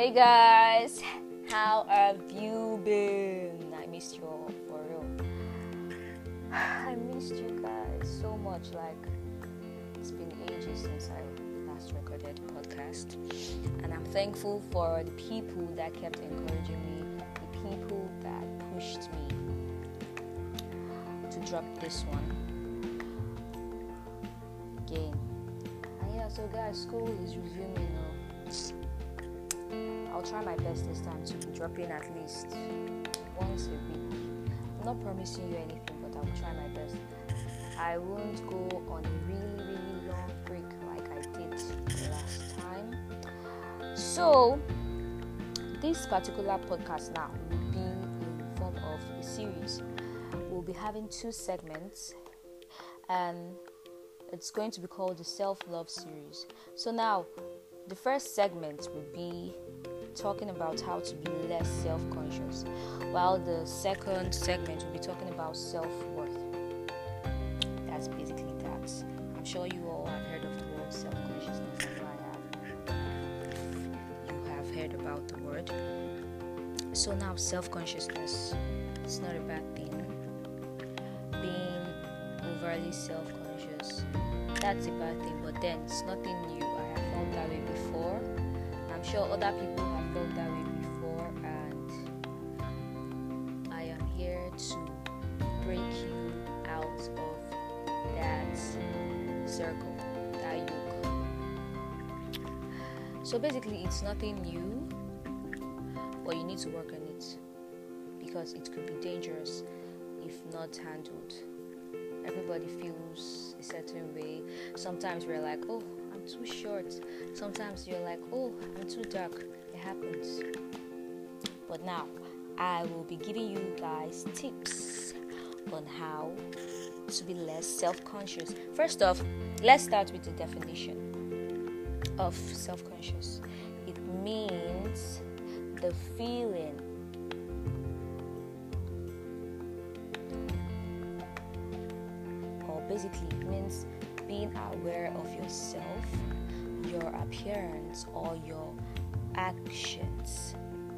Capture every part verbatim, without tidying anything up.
Hey guys, how have you been? I missed you all for real. I missed you guys so much. Like, it's been ages since I last recorded a podcast, and I'm thankful for the people that kept encouraging me, the people that pushed me to drop this one again. And yeah, so guys, school is resuming now. I'll try my best this time to be dropping at least once a week. I'm not promising you anything, but I will try my best. I won't go on a really, really long break like I did the last time. So, this particular podcast now will be in the form of a series. We'll be having two segments, and it's going to be called the Self-Love series. So now, the first segment will be talking about how to be less self-conscious, while the second segment will be talking about self-worth. That's basically that. I'm sure you all have heard of the word self-consciousness. I know I have. You have heard about the word. So now, self-consciousness, it's not a bad thing. Being overly self-conscious, that's a bad thing, but then it's nothing new. I have felt that way before. I'm sure other people have felt that way before, and I am here to break you out of that circle, that yoke. So basically, it's nothing new, but you need to work on it because it could be dangerous if not handled. Everybody feels a certain way. Sometimes we're like, oh, I'm too short. Sometimes you're like, oh, I'm too dark. It happens. But now, I will be giving you guys tips on how to be less self-conscious. First off, let's start with the definition of self-conscious. It means the feeling or basically it means being aware of yourself, your appearance, or your actions.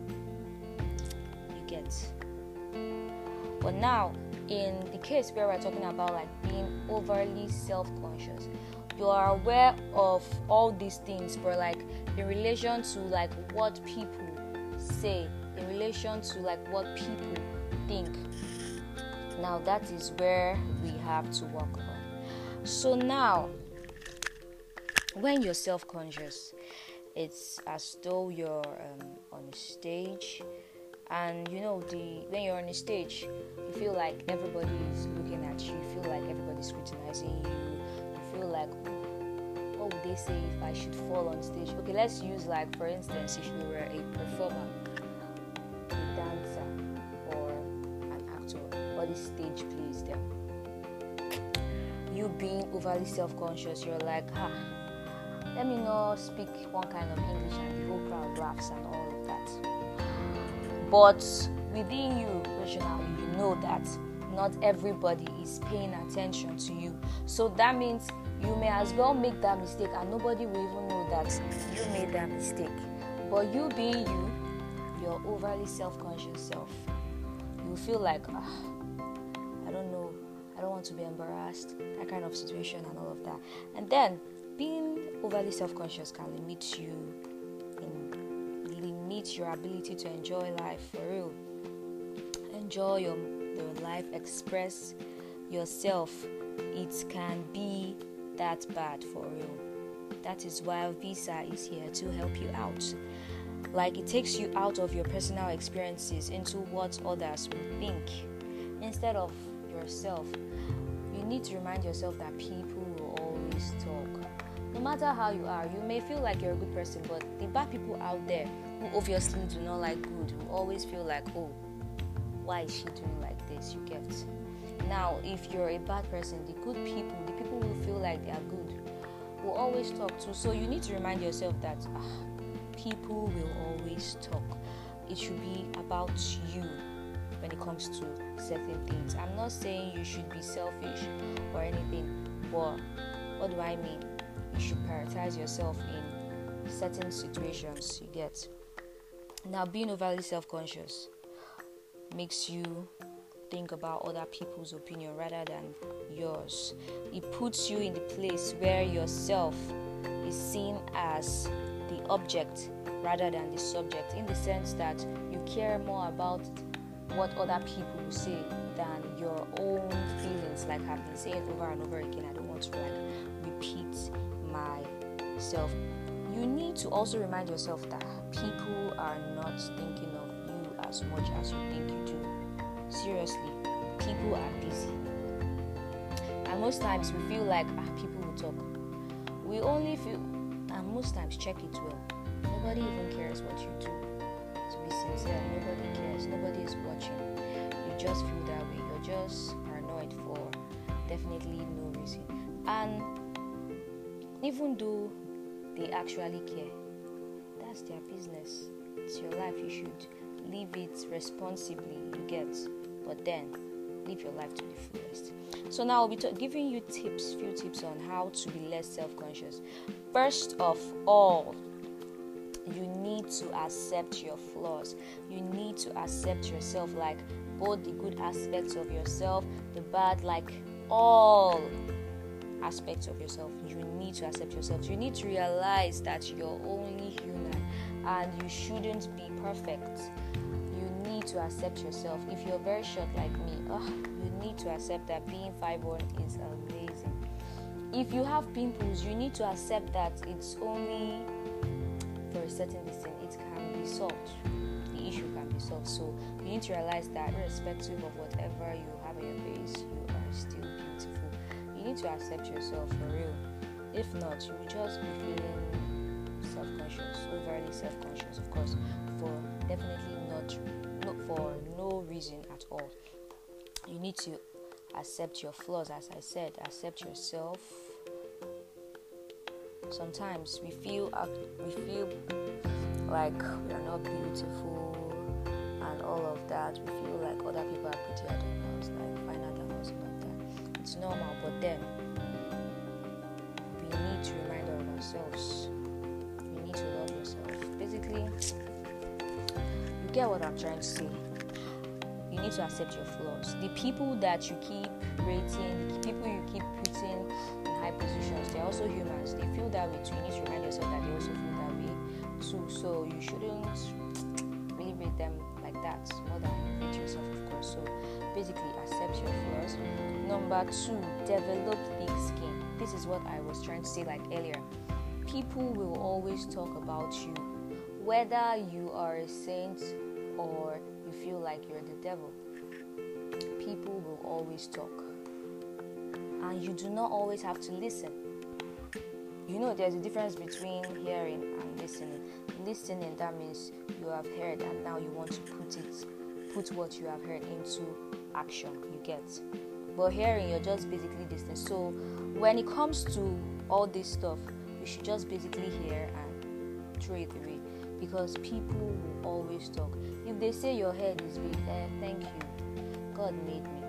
You get. But now, in the case where we're talking about like being overly self-conscious, you are aware of all these things, but like in relation to like what people say, in relation to like what people think. Now that is where we have to work on. So now, when you're self-conscious, it's as though you're um, on a stage, and you know, the when you're on a stage, you feel like everybody is looking at you. You feel like everybody's scrutinizing you. You feel like, oh, what would they say if I should fall on stage? Okay, let's use like for instance, if you were a performer, a dancer, or an actor, or the stage plays them. You being overly self-conscious, you're like, ah, let me not speak one kind of English and the whole crowd laughs and all of that. But within you, rationally, you know that not everybody is paying attention to you. So that means you may as well make that mistake and nobody will even know that you made that mistake. But you being you, your overly self-conscious self, you feel like, ah, I don't know, I don't want to be embarrassed, that kind of situation and all of that. And then being overly self-conscious can limit you in limit your ability to enjoy life for real. Enjoy your, your life, express yourself. It can be that bad for real. That is why Visa is here to help you out. Like, it takes you out of your personal experiences into what others will think instead of yourself. You need to remind yourself that people will always talk. No matter how you are, you may feel like you're a good person, but the bad people out there who obviously do not like good will always feel like, oh, why is she doing like this? You get. Now, if you're a bad person, the good people, the people who feel like they are good, will always talk too. So you need to remind yourself that ah, people will always talk. It should be about you when it comes to certain things. I'm not saying you should be selfish or anything, but what do I mean? You should prioritize yourself in certain situations, you get. Now, being overly self-conscious makes you think about other people's opinion rather than yours. It puts you in the place where yourself is seen as the object rather than the subject, in the sense that you care more about what other people will say than your own feelings. Like I've been saying over and over again, I don't want to like repeat myself. You need to also remind yourself that people are not thinking of you as much as you think you do. Seriously, people are busy. And most times we feel like ah, people will talk. We only feel, and most times check it well. Nobody even cares what you do. To be sincere, nobody cares. Nobody is watching. You just feel that way. You're just paranoid for definitely no reason. And even though they actually care, that's their business. It's your life. You should live it responsibly. You get, but then live your life to the fullest. So now I'll be t- giving you tips, few tips on how to be less self-conscious. First of all, you need to accept your flaws. You need to accept yourself, like both the good aspects of yourself, the bad, like all aspects of yourself. You need to accept yourself. You need to realize that you're only human and you shouldn't be perfect. You need to accept yourself. If you're very short like me, oh, you need to accept that being five one is amazing. If you have pimples, you need to accept that it's only for a certain distance. It can be solved. The issue can be solved. So you need to realize that irrespective of whatever you have on your face, you are still beautiful. You need to accept yourself for real. If not, you will just be feeling self-conscious, overly self-conscious, of course, for definitely not, not for no reason at all. You need to accept your flaws, as I said. Accept yourself. Sometimes we feel uh, we feel like we are not beautiful and all of that. We feel like other people are prettier than us, like finer than us, and all that. It's normal, but then we need to remind of ourselves. You need to love yourself. Basically, you get what I'm trying to say. You need to accept your flaws. The people that you keep rating, the people you keep putting in high positions, they're also humans. They feel that way too. You need to remind yourself that they also feel that way too. So you shouldn't really rate them like that, more than you rate yourself, of course. So basically, accept your flaws. Number two, develop thick skin. This is what I was trying to say like earlier. People will always talk about you, whether you are a saint or you feel like you're the devil. People will always talk, and you do not always have to listen. You know, there's a difference between hearing and listening. Listening, that means you have heard and now you want to put it, put what you have heard into action. You get. But hearing, you're just basically listening. So when it comes to all this stuff, you should just basically hear and throw it away, because people will always talk. If they say your head is big, eh, thank you. God made me.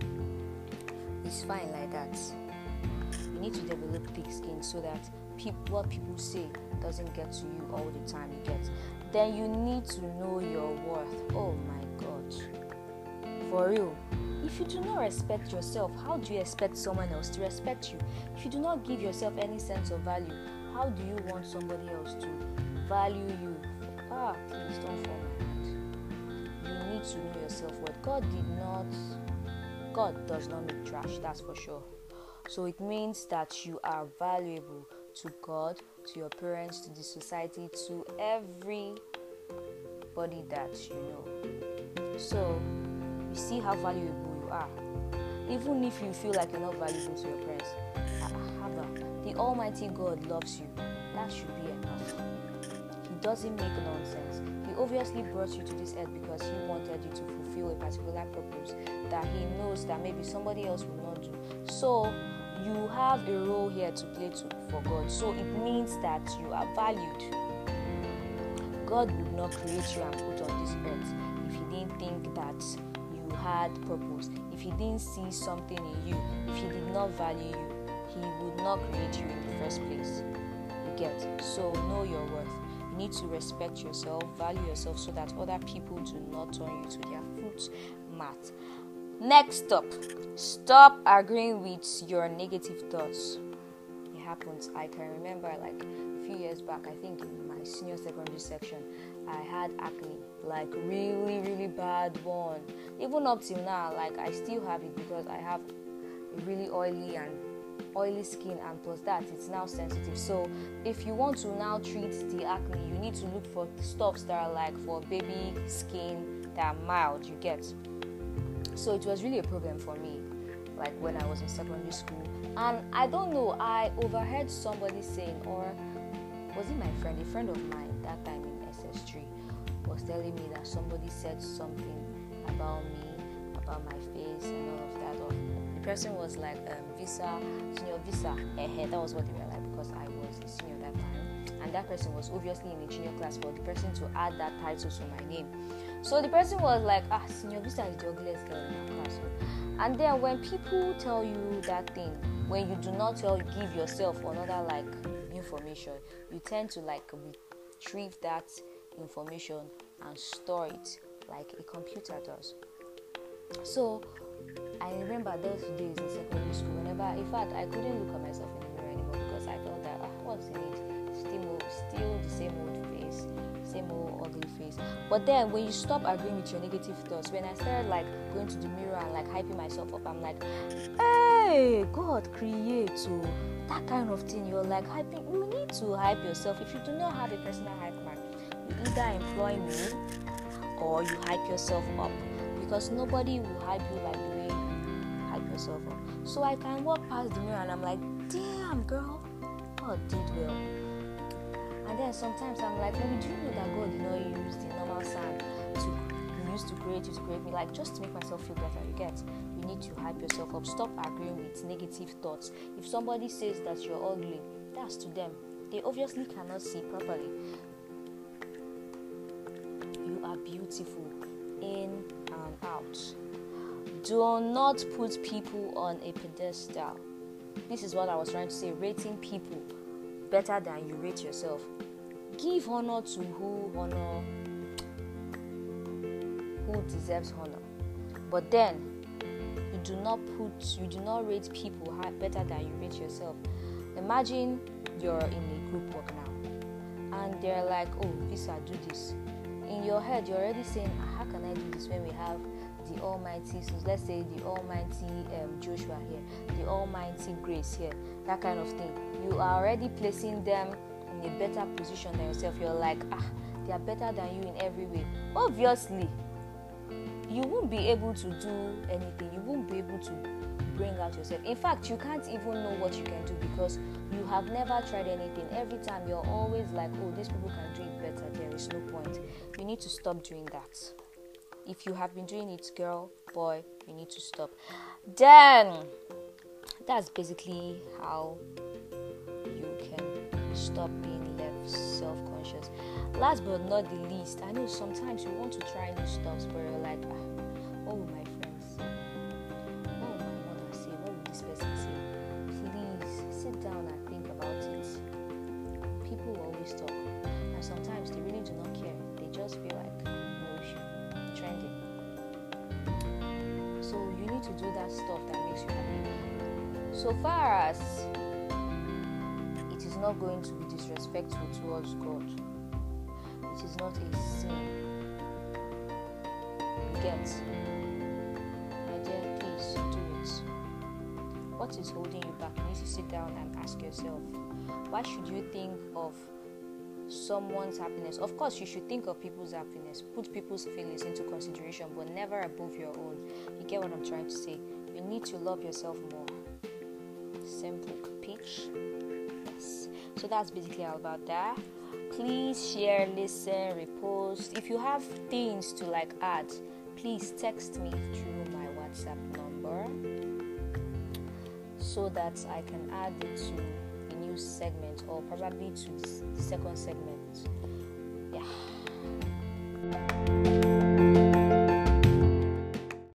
It's fine like that. You need to develop thick skin so that pe- what people say doesn't get to you all the time. You get. Then you need to know your worth. Oh my God. For real. If you do not respect yourself, how do you expect someone else to respect you? If you do not give yourself any sense of value, how do you want somebody else to value you? Ah, please don't fall my hand. You need to know yourself worth. God did not, God does not make trash, that's for sure. So it means that you are valuable to God, to your parents, to the society, to everybody that you know. So you see how valuable you are. Even if you feel like you're not valuable to your parents, the Almighty God loves you. That should be enough. He doesn't make nonsense. He obviously brought you to this earth because he wanted you to fulfill a particular purpose that he knows that maybe somebody else will not do. So you have a role here to play to, for God. So it means that you are valued. God would not create you and put on this earth if he didn't think that you had purpose, if he didn't see something in you, if he did not value you, he would not create you in the first place. You get? So know your worth. You need to respect yourself, value yourself, so that other people do not turn you to their foot mat. Next up, stop agreeing with your negative thoughts. It happens. I can remember like a few years back, I think in my senior secondary section, I had acne, like really, really bad one. Even up till now, like I still have it because I have a really oily and oily skin, and plus that it's now sensitive. So if you want to now treat the acne, you need to look for stuffs that are like for baby skin that are mild, you get. So it was really a problem for me, like when I was in secondary school. And I don't know, I overheard somebody saying, or was it my friend, a friend of mine that time in S S three, was telling me that somebody said something about me, about my face and all of that. Or the person was like, um, Visa, senior Visa, eh, that was what they were like, because I was a senior that time. And that person was obviously in a junior class for the person to add that title to my name. So the person was like, ah, senior Visa is the ugliest girl in our class. And then when people tell you that thing, when you do not tell, give yourself another like information, you tend to like retrieve that information and store it like a computer does. So I remember those days in secondary school, whenever, in fact, I couldn't look at myself in the mirror anymore because I felt that, ah, what's in it? Still, still the same old face, same old ugly face. But then when you stop agreeing with your negative thoughts, when I started like going to the mirror and like hyping myself up, I'm like, hey, God create so that kind of thing. You're like hyping. You need to hype yourself. If you do not have a personal hype man, you either employ me or you hype yourself up, because nobody will hype you like the way you hype yourself up. So I can walk past the mirror and I'm like, damn girl, God did well. And then sometimes I'm like, maybe do you know that God did not use the normal sand to use to create you to create me, like just to make myself feel better? You get? You need to hype yourself up. Stop agreeing with negative thoughts. If somebody says that you're ugly, that's to them. They obviously cannot see properly. You are beautiful in and out. Do not put people on a pedestal. This is what I was trying to say. Rating people better than you rate yourself. Give honor to who honor who deserves honor. But then you do not put you do not rate people better than you rate yourself. Imagine you're in a group work now and they're like, oh, Visa, do this. In your head you're already saying, ah, how can I do this when we have the almighty, so let's say the almighty um, Joshua here, the almighty Grace here, that kind of thing. You are already placing them in a better position than yourself. You're like, ah, they are better than you in every way. Obviously, you won't be able to do anything. You won't be able to bring out yourself. In fact, you can't even know what you can do because you have never tried anything. Every time you're always like, oh, these people can do it better. There is no point. You need to stop doing that. If you have been doing it, girl, boy, you need to stop. Then, that's basically how you can stop being left self-conscious. Last but not the least, I know sometimes you want to try new stuff, but you're like, ah, what will my friends say? What will my mother say? What will this person say? Please, sit down and think about it. People will always talk, and sometimes they really do not care. They just feel like, no, trending. So you need to do that stuff that makes you happy. So far as it is not going to be disrespectful towards God, it is not a sin. You get? My dear, please do it. What is holding you back? You need to sit down and ask yourself, why should you think of someone's happiness? Of course, you should think of people's happiness, put people's feelings into consideration, but never above your own. You get what I'm trying to say? You need to love yourself more. Simple. Pitch. Yes. So that's basically all about that. Please share, listen, repost. If you have things to like add, please text me through my WhatsApp number so that I can add it to segment, or probably to the second segment